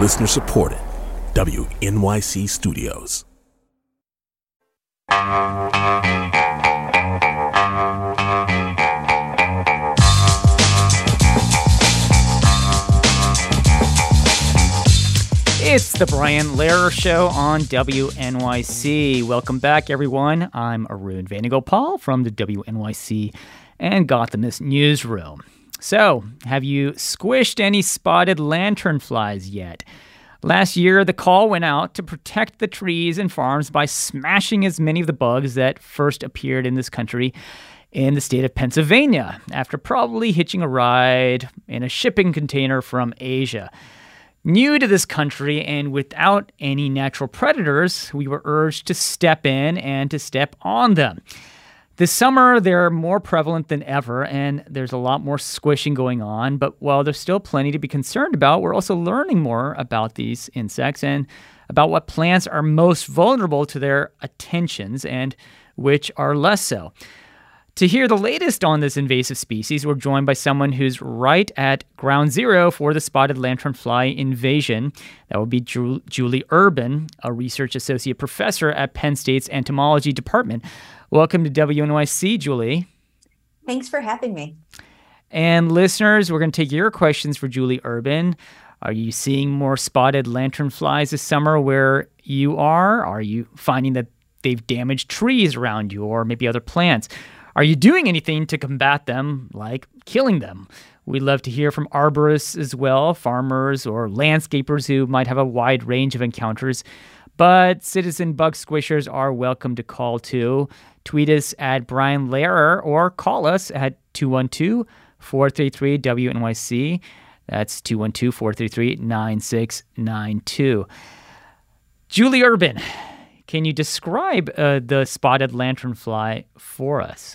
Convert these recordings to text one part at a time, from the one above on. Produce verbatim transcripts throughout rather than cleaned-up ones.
Listener supported. W N Y C Studios. It's the Brian Lehrer Show on W N Y C. Welcome back, everyone. I'm Arun Venugopal from the W N Y C and Gothamist Newsroom. So, have you squished any spotted lanternflies yet? Last year, the call went out to protect the trees and farms by smashing as many of the bugs that first appeared in this country in the state of Pennsylvania after probably hitching a ride in a shipping container from Asia. New to this country and without any natural predators, we were urged to step in and to step on them. This summer, they're more prevalent than ever, and there's a lot more squishing going on. But while there's still plenty to be concerned about, we're also learning more about these insects and about what plants are most vulnerable to their attentions and which are less so. To hear the latest on this invasive species, we're joined by someone who's right at ground zero for the spotted lanternfly invasion. That would be Ju- Julie Urban, a research associate professor at Penn State's entomology department. Welcome to W N Y C, Julie. Thanks for having me. And listeners, we're going to take your questions for Julie Urban. Are you seeing more spotted lanternflies this summer where you are? Are you finding that they've damaged trees around you or maybe other plants? Are you doing anything to combat them, like killing them? We'd love to hear from arborists as well, farmers or landscapers who might have a wide range of encounters. But citizen bug squishers are welcome to call too. Tweet us at Brian Lehrer or call us at two one two, four three three, W N Y C. That's two one two, four three three, nine six nine two. Julie Urban, can you describe uh, the spotted lanternfly for us?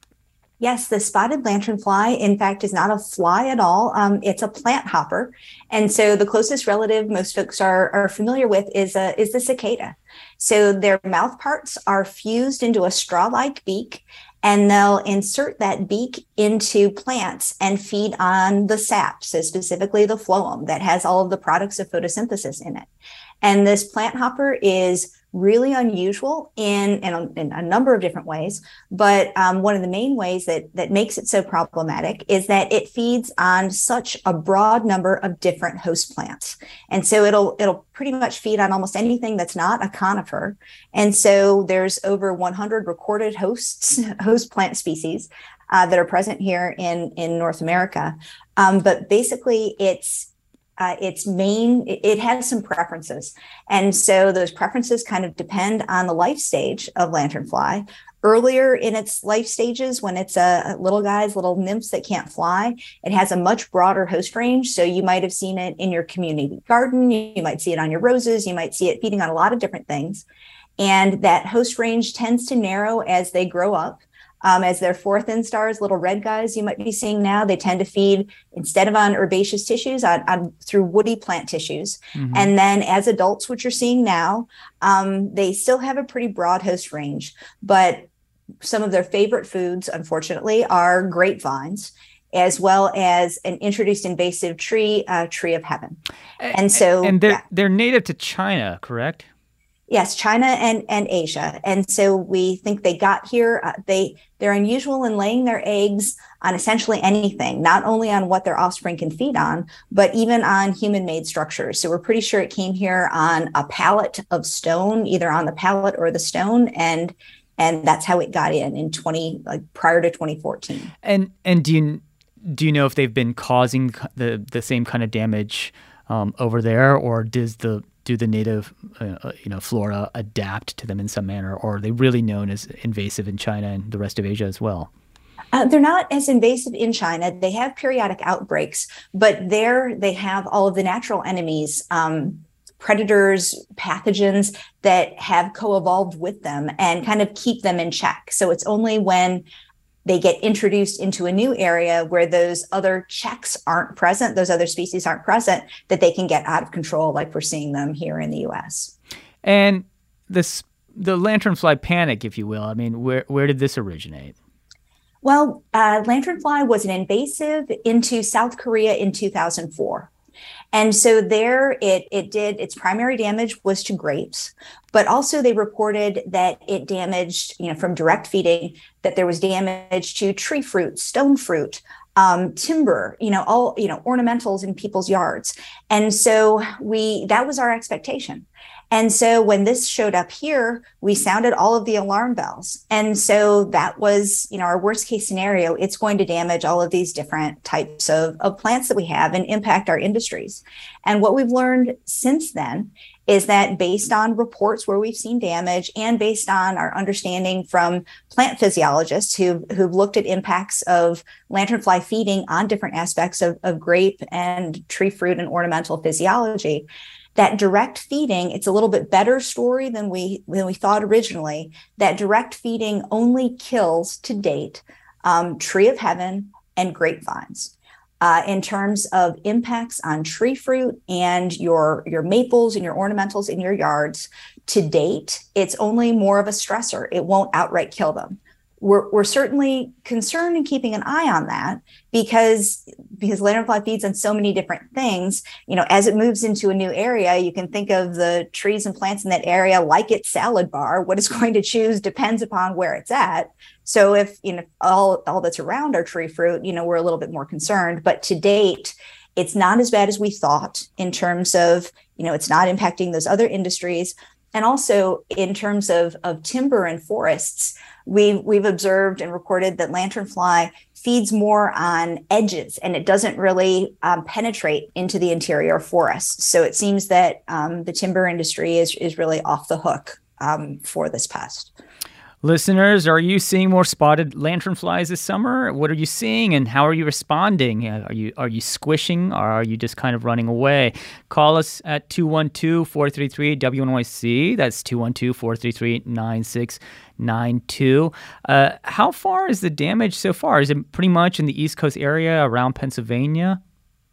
Yes, the spotted lanternfly, in fact, is not a fly at all. Um, it's a plant hopper. And so the closest relative most folks are, are familiar with is, a, is the cicada. So their mouth parts are fused into a straw-like beak, and they'll insert that beak into plants and feed on the sap, so specifically the phloem that has all of the products of photosynthesis in it. And this plant hopper is really unusual in, in, a, in a number of different ways. But um, one of the main ways that, that makes it so problematic is that it feeds on such a broad number of different host plants. And so it'll, it'll pretty much feed on almost anything that's not a conifer. And so there's over one hundred recorded hosts, host plant species uh, that are present here in, in North America. Um, but basically it's, Uh, its main, it, it has some preferences. And so those preferences kind of depend on the life stage of lanternfly. Earlier in its life stages, when it's a little guys, little nymphs that can't fly, it has a much broader host range. So you might have seen it in your community garden. You might see it on your roses. You might see it feeding on a lot of different things. And that host range tends to narrow as they grow up. Um, as their fourth instars, little red guys you might be seeing now, they tend to feed, instead of on herbaceous tissues, on, on through woody plant tissues. Mm-hmm. And then as adults, which you're seeing now, um, they still have a pretty broad host range. But some of their favorite foods, unfortunately, are grapevines, as well as an introduced invasive tree, uh, tree of heaven. And so, and they're, yeah. they're native to China, correct? Yes, China and, and Asia. And so we think they got here. Uh, they, they're unusual in laying their eggs on essentially anything, not only on what their offspring can feed on, but even on human-made structures. So we're pretty sure it came here on a pallet of stone, either on the pallet or the stone. And and that's how it got in in twenty like prior to twenty fourteen. And and do you do you know if they've been causing the the same kind of damage um, over there, or does the do the native, uh, you know, flora adapt to them in some manner, or are they really known as invasive in China and the rest of Asia as well? Uh, they're not as invasive in China. They have periodic outbreaks, but there they have all of the natural enemies, um, predators, pathogens that have co-evolved with them and kind of keep them in check. So it's only when they get introduced into a new area where those other checks aren't present, those other species aren't present, that they can get out of control, like we're seeing them here in the U S. And this, the lanternfly panic, if you will, I mean, where where did this originate? Well, uh, lanternfly was an invasive into South Korea in two thousand four. And so there it, it did, its primary damage was to grapes, but also they reported that it damaged, you know, from direct feeding, that there was damage to tree fruit, stone fruit, um, timber, you know, all, you know, ornamentals in people's yards. And so we, that was our expectation. And so when this showed up here, we sounded all of the alarm bells. And so that was, you know, our worst case scenario. It's going to damage all of these different types of, of plants that we have and impact our industries. And what we've learned since then is that based on reports where we've seen damage and based on our understanding from plant physiologists who've, who've looked at impacts of lanternfly feeding on different aspects of, of grape and tree fruit and ornamental physiology, that direct feeding, it's a little bit better story than we than we thought originally. That direct feeding only kills to date um, tree of heaven and grapevines. Uh, in terms of impacts on tree fruit and your, your maples and your ornamentals in your yards, to date, it's only more of a stressor. It won't outright kill them. We're, we're certainly concerned and keeping an eye on that because, because lanternfly feeds on so many different things. You know, as it moves into a new area, you can think of the trees and plants in that area like its salad bar. What it's going to choose depends upon where it's at. So if, you know, all, all that's around our tree fruit, you know, we're a little bit more concerned. But to date, it's not as bad as we thought in terms of, you know, it's not impacting those other industries. And also in terms of, of timber and forests, we've, we've observed and reported that lanternfly feeds more on edges and it doesn't really um, penetrate into the interior forests. So it seems that um, the timber industry is, is really off the hook um, for this pest. Listeners, are you seeing more spotted lanternflies this summer? What are you seeing and how are you responding? Are you are you squishing or are you just kind of running away? Call us at two one two, four three three, W N Y C. That's two one two, four three three, nine six nine two. Uh, how far is the damage so far? Is it pretty much in the East Coast area around Pennsylvania?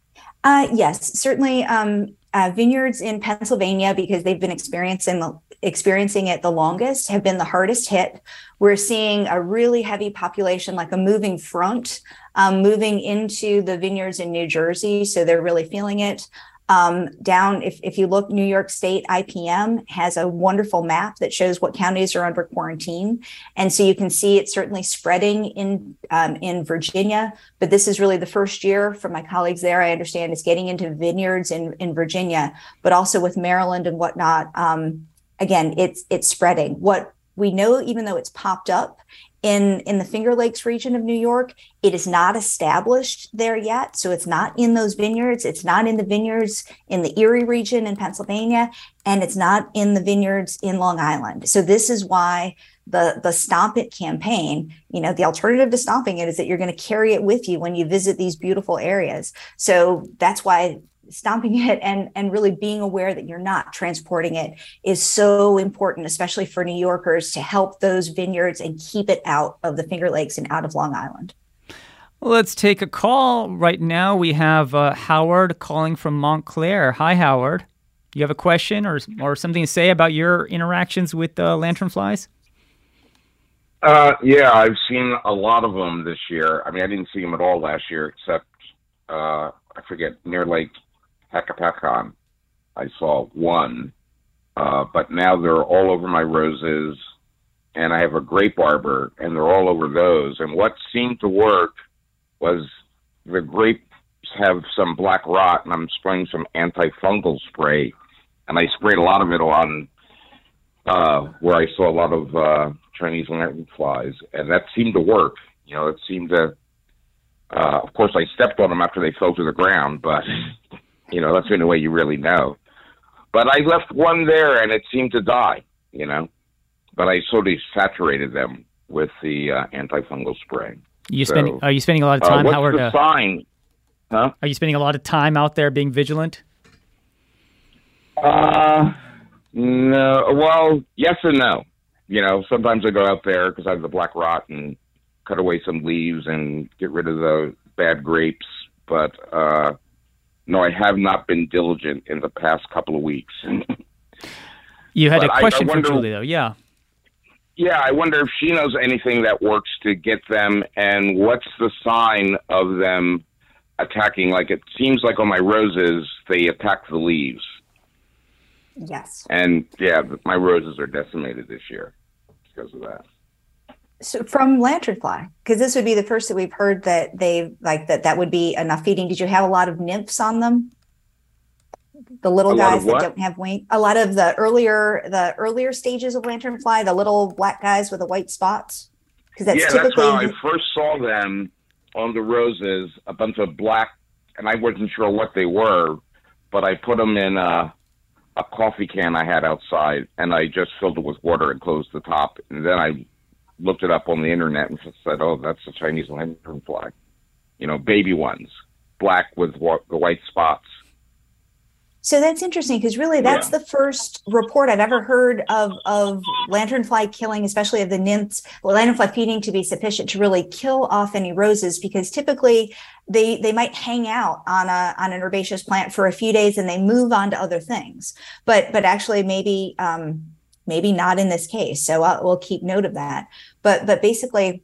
Uh, yes, certainly um, uh, vineyards in Pennsylvania, because they've been experiencing the experiencing it the longest, have been the hardest hit. We're seeing a really heavy population, like a moving front, um, moving into the vineyards in New Jersey. So they're really feeling it. Um, down, if, if you look, New York State I P M has a wonderful map that shows what counties are under quarantine. And so you can see it's certainly spreading in um, in Virginia. But this is really the first year from my colleagues there, I understand, is getting into vineyards in, in Virginia, but also with Maryland and whatnot. Um, Again, it's it's spreading. What we know, even though it's popped up in, in the Finger Lakes region of New York, it is not established there yet. So it's not in those vineyards. It's not in the vineyards in the Erie region in Pennsylvania, and it's not in the vineyards in Long Island. So this is why the, the Stomp It campaign, you know, the alternative to stomping it is that you're going to carry it with you when you visit these beautiful areas. So that's why stomping it and, and really being aware that you're not transporting it is so important, especially for New Yorkers, to help those vineyards and keep it out of the Finger Lakes and out of Long Island. Well, let's take a call. Right now we have uh, Howard calling from Montclair. Hi, Howard. You have a question or or something to say about your interactions with uh, lanternflies? Uh, yeah, I've seen a lot of them this year. I mean, I didn't see them at all last year, except, uh, I forget, near Lake Hacapacon, I saw one, uh, but now they're all over my roses, and I have a grape arbor, and they're all over those. And what seemed to work was the grapes have some black rot, and I'm spraying some antifungal spray, and I sprayed a lot of it on uh, where I saw a lot of uh, Chinese lanternflies, and that seemed to work. You know, it seemed to, uh, of course, I stepped on them after they fell to the ground, but... You know, that's the only way you really know. But I left one there, and it seemed to die, you know. But I sort of saturated them with the uh, antifungal spray. You so, spending? Are you spending a lot of time, uh, what's Howard? the Uh, sign? Huh? Are you spending a lot of time out there being vigilant? Uh, no. Well, yes and no. You know, sometimes I go out there because I have the black rot and cut away some leaves and get rid of the bad grapes. But, uh, no, I have not been diligent in the past couple of weeks. You had but a question I, I wonder, for Julie, though. Yeah. Yeah, I wonder if she knows anything that works to get them, and what's the sign of them attacking, like it seems like on my roses, they attack the leaves. Yes. And yeah, my roses are decimated this year because of that. So from lanternfly, because this would be the first that we've heard that they like that that would be enough feeding. Did you have a lot of nymphs on them? The little A lot guys of that what? don't have wings. A lot of the earlier the earlier stages of lanternfly, the little black guys with the white spots. Because that's yeah, typically that's how I first saw them on the roses. A bunch of black, and I wasn't sure what they were, but I put them in a, a coffee can I had outside, and I just filled it with water and closed the top, and then I looked it up on the internet and said, "Oh, that's a Chinese lanternfly." You know, baby ones, black with wa- the white spots. So that's interesting because really that's Yeah. the first report I've ever heard of of lanternfly killing, especially of the nymphs, well, lanternfly feeding to be sufficient to really kill off any roses, because typically they they might hang out on a on an herbaceous plant for a few days and they move on to other things. But but actually maybe um, maybe not in this case. So I'll, we'll keep note of that. But but basically,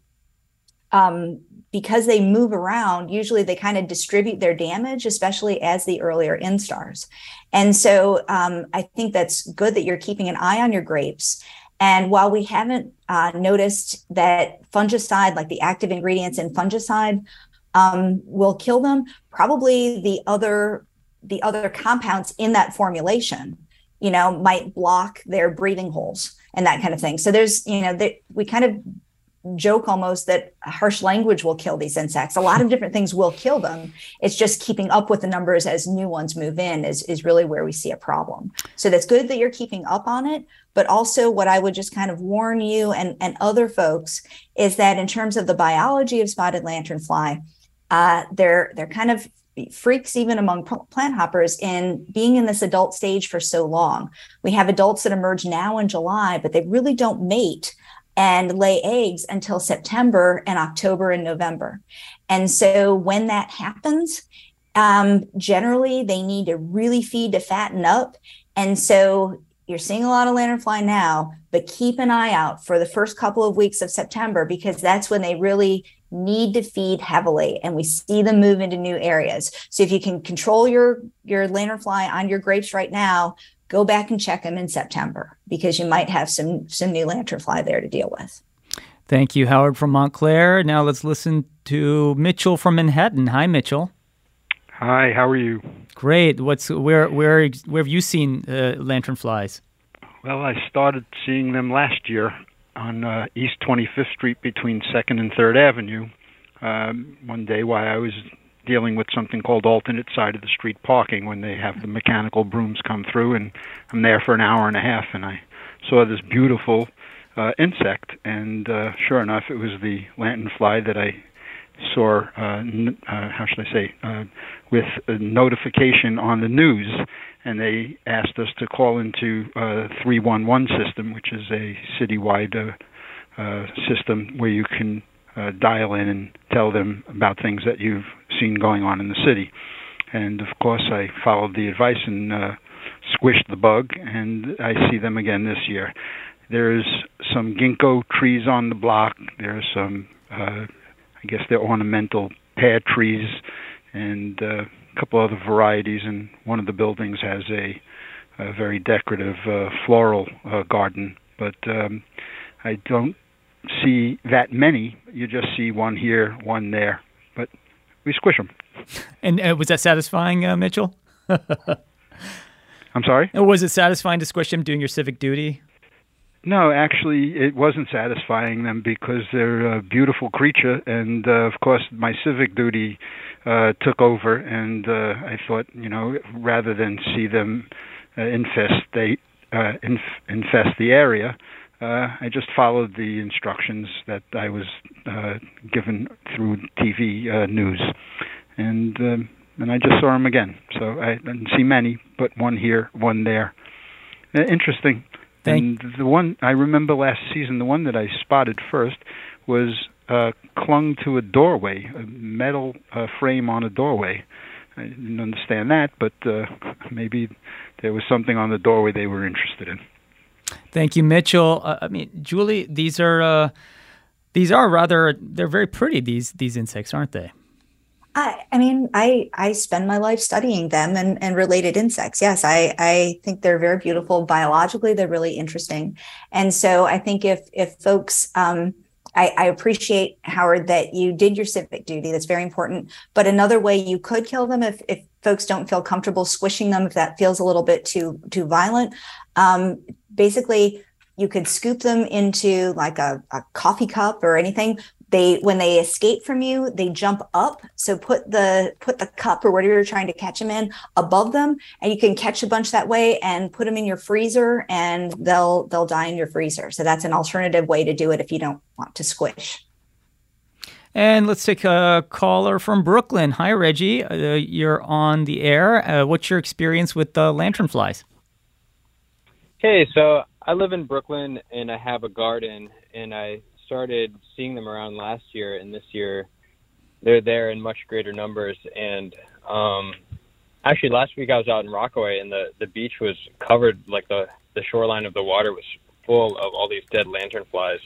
um, because they move around, usually they kind of distribute their damage, especially as the earlier instars. And so um, I think that's good that you're keeping an eye on your grapes. And while we haven't uh, noticed that fungicide, like the active ingredients in fungicide, um, will kill them, probably the other the other compounds in that formulation, you know, might block their breathing holes and that kind of thing. So there's, you know, that we kind of joke almost that harsh language will kill these insects. A lot of different things will kill them. It's just keeping up with the numbers as new ones move in is, is really where we see a problem. So that's good that you're keeping up on it. But also what I would just kind of warn you and, and other folks is that in terms of the biology of spotted lanternfly, uh, they're, they're kind of freaks even among plant hoppers in being in this adult stage for so long. We have adults that emerge now in July, but they really don't mate and lay eggs until September and October and November. And so when that happens, um, generally they need to really feed to fatten up. And so you're seeing a lot of lanternfly now, but keep an eye out for the first couple of weeks of September, because that's when they really need to feed heavily and we see them move into new areas. So if you can control your, your lanternfly on your grapes right now, go back and check them in September, because you might have some some new lanternfly there to deal with. Thank you, Howard from Montclair. Now let's listen to Mitchell from Manhattan. Hi, Mitchell. Hi, how are you? Great. What's where where where have you seen uh, lanternflies? Well, I started seeing them last year on uh, East twenty-fifth Street between second and third Avenue. Um, one day while I was dealing with something called alternate side of the street parking, when they have the mechanical brooms come through, and I'm there for an hour and a half, and I saw this beautiful uh, insect, and uh, sure enough, it was the lanternfly that I saw, uh, n- uh, how should I say, uh, with a notification on the news, and they asked us to call into uh, three one one system, which is a citywide uh, uh, system where you can Uh, dial in and tell them about things that you've seen going on in the city. And of course, I followed the advice and uh, squished the bug, and I see them again this year. There's some ginkgo trees on the block. There's some, uh, I guess they're ornamental pear trees, and uh, a couple other varieties. And one of the buildings has a, a very decorative uh, floral uh, garden. But um, I don't see that many. You just see one here, one there, but we squish them. And uh, was that satisfying, uh, Mitchell? I'm sorry? Or was it satisfying to squish them doing your civic duty? No, actually, it wasn't satisfying them because they're a beautiful creature, and uh, of course, my civic duty uh, took over, and uh, I thought, you know, rather than see them uh, infest, they uh, inf- infest the area, Uh, I just followed the instructions that I was uh, given through T V uh, news, and um, and I just saw them again. So I didn't see many, but one here, one there. Uh, interesting. Thank- and the one I remember last season, the one that I spotted first was uh, clung to a doorway, a metal uh, frame on a doorway. I didn't understand that, but uh, maybe there was something on the doorway they were interested in. Thank you, Mitchell. Uh, I mean, Julie, these are uh, these are rather they're very pretty. These these insects, aren't they? I, I mean, I I spend my life studying them and, and related insects. Yes, I, I think they're very beautiful. Biologically, they're really interesting. And so I think if if folks, um, I, I appreciate, Howard, that you did your civic duty. That's very important. But another way you could kill them, if, if folks don't feel comfortable squishing them, if that feels a little bit too too violent, um, basically you could scoop them into like a, a coffee cup or anything. They, when they escape from you, they jump up. So put the put the cup or whatever you're trying to catch them in above them, and you can catch a bunch that way and put them in your freezer, and they'll they'll die in your freezer. So that's an alternative way to do it if you don't want to squish. And let's take a caller from Brooklyn. Hi, Reggie. Uh, you're on the air. Uh, what's your experience with the lanternflies? Hey, so I live in Brooklyn and I have a garden, and I started seeing them around last year, and this year they're there in much greater numbers. And um, actually last week I was out in Rockaway, and the, the beach was covered, like the, the shoreline of the water was full of all these dead lanternflies.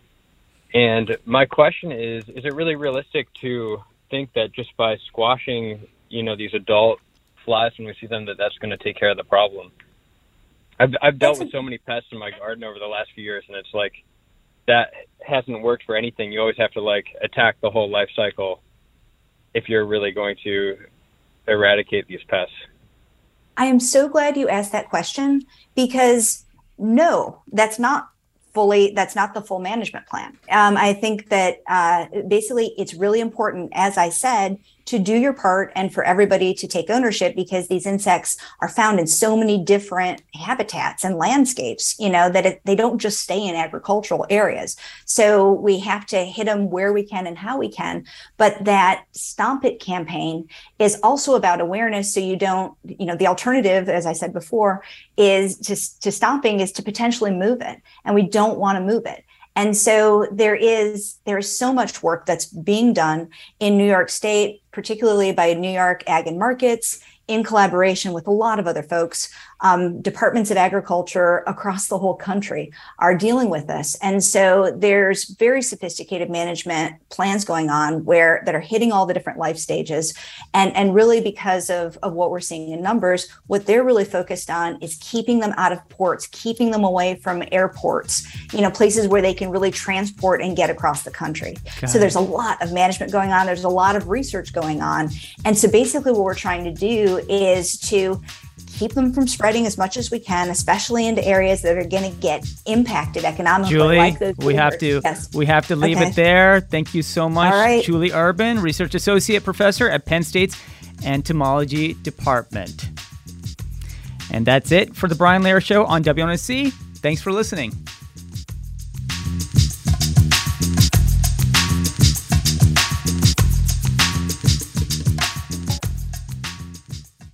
And my question is, is it really realistic to think that just by squashing, you know, these adult flies when we see them, that that's going to take care of the problem? I've, I've dealt with so many pests in my garden over the last few years, and it's like, that hasn't worked for anything. You always have to like attack the whole life cycle if you're really going to eradicate these pests. I am so glad you asked that question, because no, that's not fully, that's not the full management plan. Um, I think that uh, basically it's really important, as I said, to do your part and for everybody to take ownership, because these insects are found in so many different habitats and landscapes, you know, that it, they don't just stay in agricultural areas. So we have to hit them where we can and how we can. But that Stomp It campaign is also about awareness. So you don't, you know, the alternative, as I said before, is to, to stomping is to potentially move it. And we don't want to move it. And so there is there is so much work that's being done in New York State, particularly by New York Ag and Markets, in collaboration with a lot of other folks. Um, departments of agriculture across the whole country are dealing with this. And so there's very sophisticated management plans going on where that are hitting all the different life stages. And, and really because of, of what we're seeing in numbers, what they're really focused on is keeping them out of ports, keeping them away from airports, you know, places where they can really transport and get across the country. Got so it. There's a lot of management going on. There's a lot of research going on. And so basically what we're trying to do is to keep them from spreading as much as we can, especially into areas that are going to get impacted economically. Julie, like those we have to yes. we have to leave okay. it there. Thank you so much, All right. Julie Urban, Research Associate Professor at Penn State's Entomology Department. And that's it for the Brian Lehrer Show on W N Y C. Thanks for listening.